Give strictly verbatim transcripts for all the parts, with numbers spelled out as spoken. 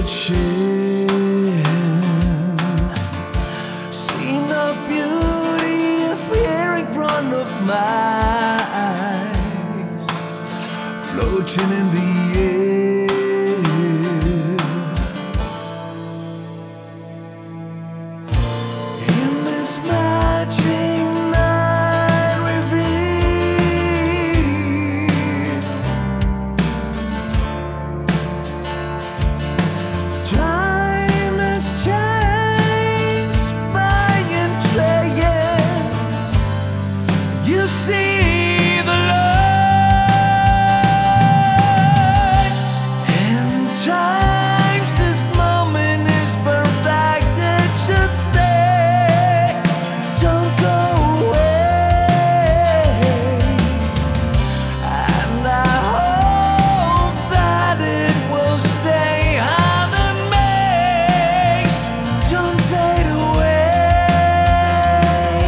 approaching. Scene of beauty appearing in front of my eyes, floating in the air. In this magic night revealed, time has changed by entrails. You see the light, and times this moment is perfect. It should stay. Don't go away, and I hope that it will stay. I'm amazed. Don't fade away.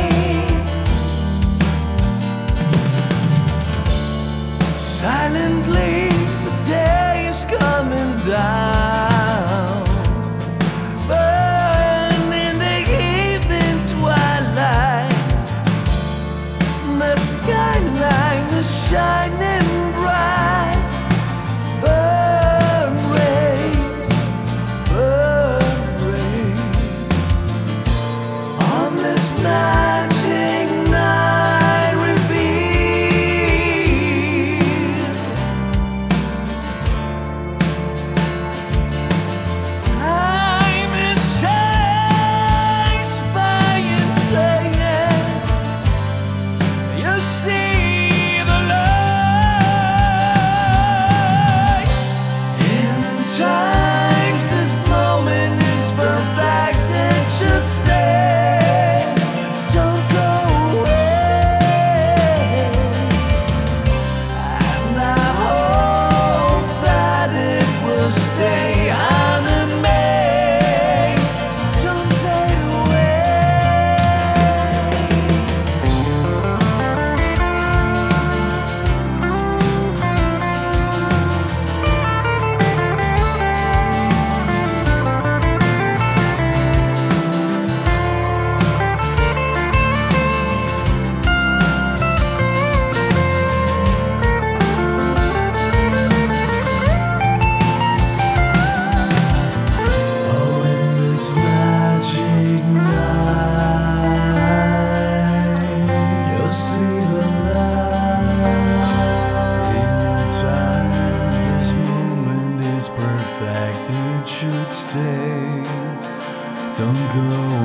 Silently, the day is coming down, burn in the evening twilight. The skyline is shining bright. Burn rays, burn rays on this magic night revealed. Time is chased by entrails. You see the light. In times this moment is perfect. It should stay. Don't go away, and I hope that it will stay. I'm amazed. Don't fade away. Oh, in this magic night, you'll see the light. In times, this moment is perfect. It should stay. Don't go